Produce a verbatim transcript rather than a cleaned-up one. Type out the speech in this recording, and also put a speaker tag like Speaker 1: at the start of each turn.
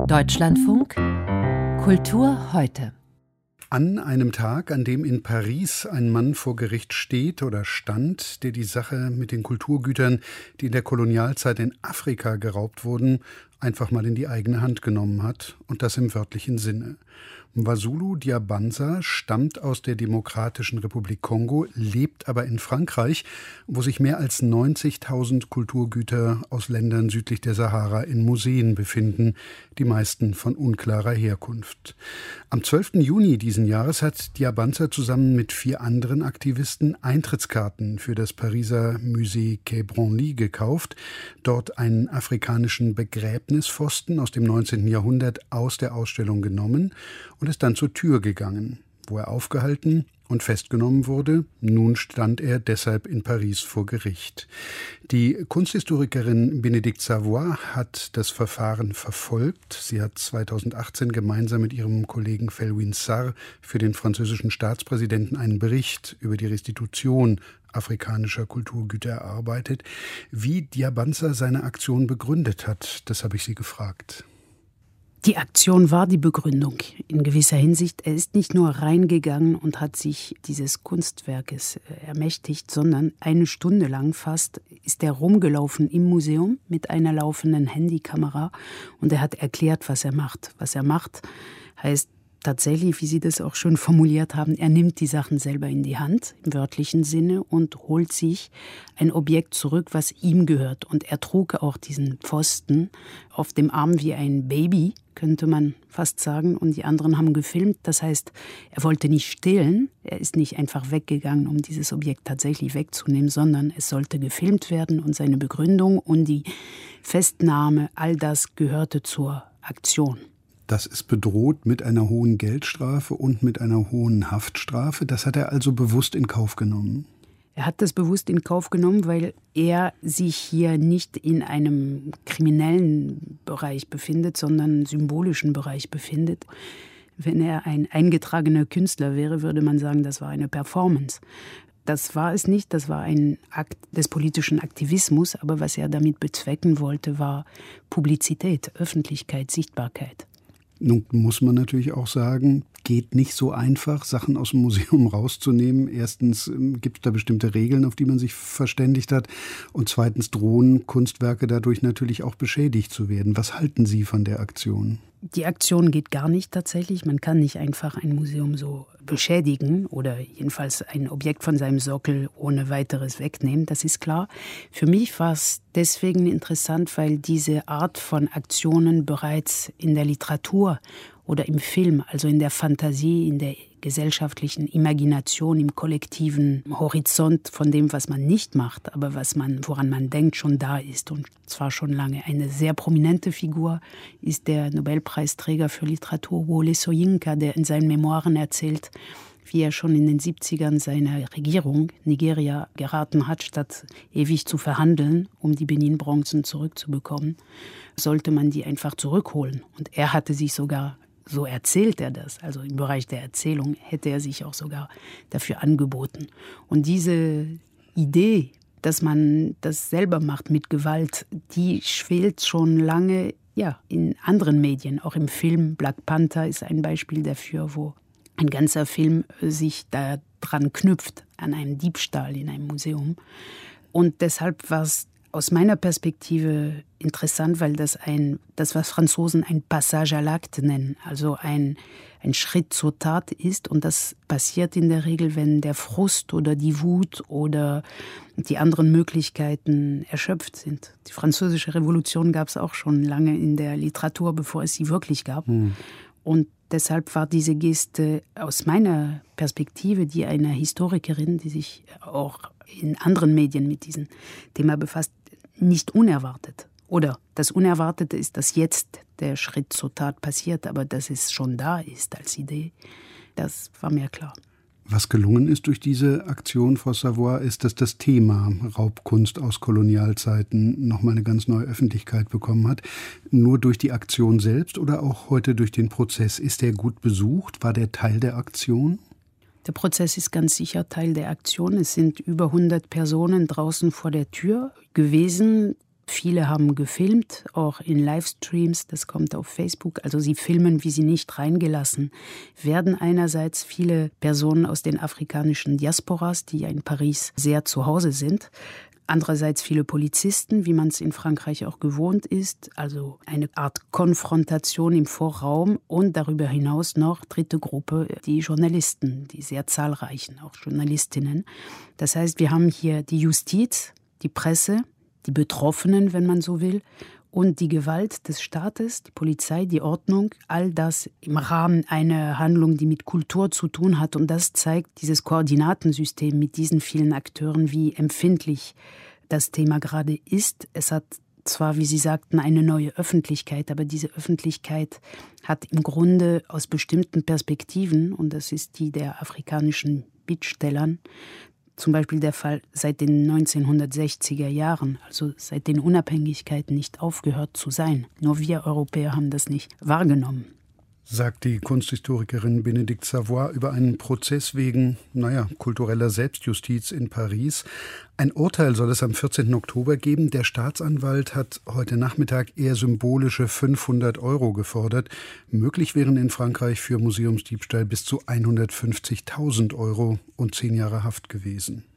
Speaker 1: Deutschlandfunk Kultur heute.
Speaker 2: An einem Tag, an dem in Paris ein Mann vor Gericht steht oder stand, der die Sache mit den Kulturgütern, die in der Kolonialzeit in Afrika geraubt wurden, einfach mal in die eigene Hand genommen hat, und das im wörtlichen Sinne. Mvazulu Diabanza stammt aus der Demokratischen Republik Kongo, lebt aber in Frankreich, wo sich mehr als neunzigtausend Kulturgüter aus Ländern südlich der Sahara in Museen befinden, die meisten von unklarer Herkunft. Am zwölften Juni diesen Jahres hat Diabanza zusammen mit vier anderen Aktivisten Eintrittskarten für das Pariser Musée Quai Branly gekauft, dort einen afrikanischen Begräbnispfosten aus dem neunzehnten Jahrhundert aus der Ausstellung genommen und ist dann zur Tür gegangen, wo er aufgehalten und festgenommen wurde. Nun stand er deshalb in Paris vor Gericht. Die Kunsthistorikerin Bénédicte Savoy hat das Verfahren verfolgt. Sie hat zweitausendachtzehn gemeinsam mit ihrem Kollegen Felwine Sarr für den französischen Staatspräsidenten einen Bericht über die Restitution afrikanischer Kulturgüter erarbeitet. Wie Diabanza seine Aktion begründet hat, das habe ich sie gefragt.
Speaker 3: Die Aktion war die Begründung in gewisser Hinsicht. Er ist nicht nur reingegangen und hat sich dieses Kunstwerkes ermächtigt, sondern eine Stunde lang fast ist er rumgelaufen im Museum mit einer laufenden Handykamera und er hat erklärt, was er macht. Was er macht, heißt tatsächlich, wie Sie das auch schon formuliert haben, er nimmt die Sachen selber in die Hand, im wörtlichen Sinne, und holt sich ein Objekt zurück, was ihm gehört. Und er trug auch diesen Pfosten auf dem Arm wie ein Baby, könnte man fast sagen. Und die anderen haben gefilmt. Das heißt, er wollte nicht stehlen. Er ist nicht einfach weggegangen, um dieses Objekt tatsächlich wegzunehmen, sondern es sollte gefilmt werden. Und seine Begründung und die Festnahme, all das gehörte zur Aktion.
Speaker 2: Das ist bedroht mit einer hohen Geldstrafe und mit einer hohen Haftstrafe. Das hat er also bewusst in Kauf genommen.
Speaker 3: Er hat das bewusst in Kauf genommen, weil er sich hier nicht in einem kriminellen Bereich befindet, sondern einen symbolischen Bereich befindet. Wenn er ein eingetragener Künstler wäre, würde man sagen, das war eine Performance. Das war es nicht, das war ein Akt des politischen Aktivismus, aber was er damit bezwecken wollte, war Publizität, Öffentlichkeit, Sichtbarkeit.
Speaker 2: Nun muss man natürlich auch sagen, geht nicht so einfach, Sachen aus dem Museum rauszunehmen. Erstens gibt es da bestimmte Regeln, auf die man sich verständigt hat. Und zweitens drohen Kunstwerke dadurch natürlich auch beschädigt zu werden. Was halten Sie von der Aktion?
Speaker 3: Die Aktion geht gar nicht tatsächlich. Man kann nicht einfach ein Museum so beschädigen oder jedenfalls ein Objekt von seinem Sockel ohne weiteres wegnehmen, das ist klar. Für mich war es deswegen interessant, weil diese Art von Aktionen bereits in der Literatur oder im Film, also in der Fantasie, in der gesellschaftlichen Imagination, im kollektiven Horizont von dem, was man nicht macht, aber was man, woran man denkt, schon da ist. Und zwar schon lange. Eine sehr prominente Figur ist der Nobelpreisträger für Literatur Wole Soyinka, der in seinen Memoiren erzählt, wie er schon in den siebzigern seiner Regierung Nigeria geraten hat, statt ewig zu verhandeln, um die Benin-Bronzen zurückzubekommen, sollte man die einfach zurückholen. Und er hatte sich sogar, so erzählt er das, also im Bereich der Erzählung, hätte er sich auch sogar dafür angeboten. Und diese Idee, dass man das selber macht mit Gewalt, die schwelt schon lange ja, in anderen Medien, auch im Film. Black Panther ist ein Beispiel dafür, wo ein ganzer Film sich daran knüpft, an einen Diebstahl in einem Museum. Und deshalb war es aus meiner Perspektive interessant, weil das ein, das was Franzosen ein Passage à l'acte nennen, also ein, ein Schritt zur Tat ist. Und das passiert in der Regel, wenn der Frust oder die Wut oder die anderen Möglichkeiten erschöpft sind. Die Französische Revolution gab es auch schon lange in der Literatur, bevor es sie wirklich gab. Hm. Und deshalb war diese Geste aus meiner Perspektive, die einer Historikerin, die sich auch in anderen Medien mit diesem Thema befasst, nicht unerwartet. Oder das Unerwartete ist, dass jetzt der Schritt zur Tat passiert, aber dass es schon da ist als Idee, das war mir klar.
Speaker 2: Was gelungen ist durch diese Aktion, Frau Savoy, ist, dass das Thema Raubkunst aus Kolonialzeiten nochmal eine ganz neue Öffentlichkeit bekommen hat. Nur durch die Aktion selbst oder auch heute durch den Prozess? Ist der gut besucht? War der Teil der Aktion?
Speaker 3: Der Prozess ist ganz sicher Teil der Aktion. Es sind über hundert Personen draußen vor der Tür gewesen. Viele haben gefilmt, auch in Livestreams, das kommt auf Facebook. Also sie filmen, wie sie nicht reingelassen werden. Einerseits viele Personen aus den afrikanischen Diasporas, die ja in Paris sehr zu Hause sind. Andererseits viele Polizisten, wie man es in Frankreich auch gewohnt ist. Also eine Art Konfrontation im Vorraum und darüber hinaus noch dritte Gruppe, die Journalisten, die sehr zahlreichen, auch Journalistinnen. Das heißt, wir haben hier die Justiz, die Presse, die Betroffenen, wenn man so will, und die Gewalt des Staates, die Polizei, die Ordnung, all das im Rahmen einer Handlung, die mit Kultur zu tun hat. Und das zeigt dieses Koordinatensystem mit diesen vielen Akteuren, wie empfindlich das Thema gerade ist. Es hat zwar, wie Sie sagten, eine neue Öffentlichkeit, aber diese Öffentlichkeit hat im Grunde aus bestimmten Perspektiven, und das ist die der afrikanischen Bittstellern, zum Beispiel der Fall seit den neunzehnhundertsechziger Jahren, also seit den Unabhängigkeiten, nicht aufgehört zu sein. Nur wir Europäer haben das nicht wahrgenommen.
Speaker 2: Sagt die Kunsthistorikerin Bénédicte Savoy über einen Prozess wegen, naja, kultureller Selbstjustiz in Paris. Ein Urteil soll es am vierzehnten Oktober geben. Der Staatsanwalt hat heute Nachmittag eher symbolische fünfhundert Euro gefordert. Möglich wären in Frankreich für Museumsdiebstahl bis zu hundertfünfzigtausend Euro und zehn Jahre Haft gewesen.